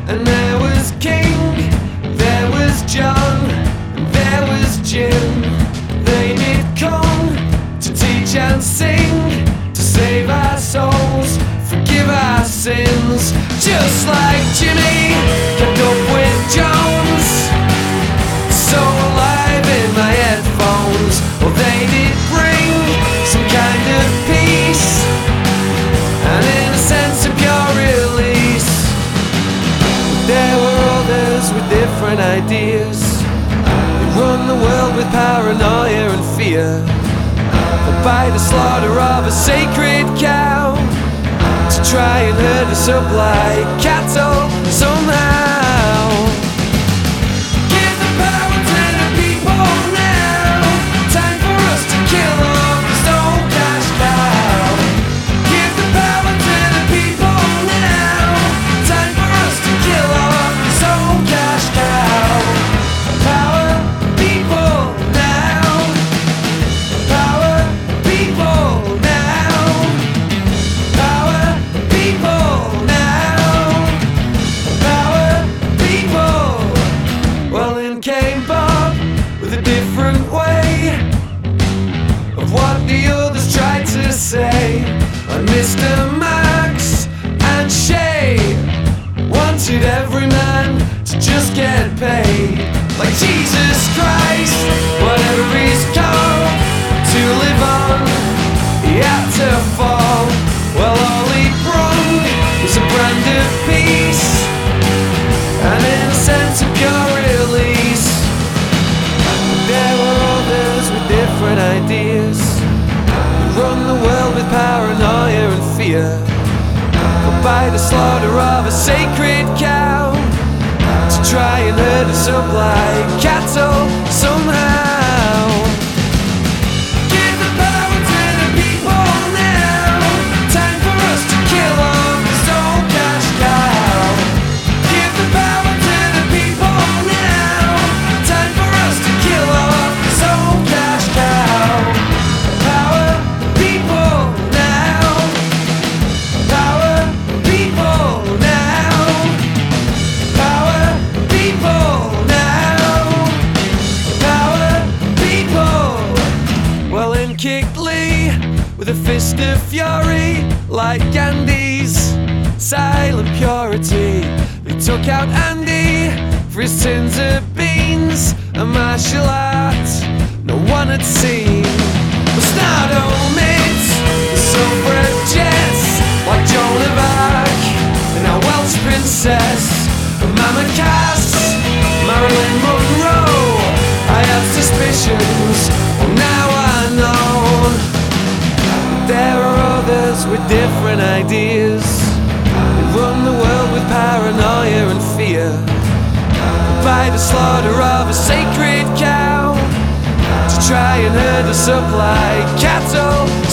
And there was King, there was John, and there was Jim. They did come to teach and sing, to save our souls, forgive our sins. Just like Jimmy kept up with Jones, so alive in my headphones. Well, they did bring some kind of peace, and in a sense of pure release. There were others with different ideas. They run the world with paranoia and fear, but by the slaughter of a sacred cow, to try and herd us up like cattle somehow. Give the power to the people now. Time for us to kill off this old cash cow. Give the power to the people now. Time for us to kill off this old cash cow. Power people now. Power people now. Power people now. Power people. Well, in came Bob with a different way of what the others tried to say. And Mr. Max and Shay wanted every man to just get paid. Like Jesus Christ, whatever he's called, to live on, he had to fall. Well, all he brung was a brand of peace, and in a sense of pure release. There were others with different ideas, who run the world with paranoia and fear, but by the slaughter of a sacred cow, to try and herd us up like cattle somehow. Give the power to the people now. Time for us to kill off this old cash cow. Give the power to the people now. Time for us to kill off this old cash cow. Power people now. Power people now. Power people now. Power people. Well, in kicked Lee with a fist of fury, like Gandhi's silent purity. They took out Andy for his tins of beans, a martial art no one had seen. But Snardo mates, the suffragettes, like Joan of Arc and our Welsh princess, and Mama Cass, Marilyn Monroe. I had suspicions, well now I know. There are others with different ideas. They run the world with paranoia and fear, by the slaughter of a sacred cow, to try and herd us up like cattle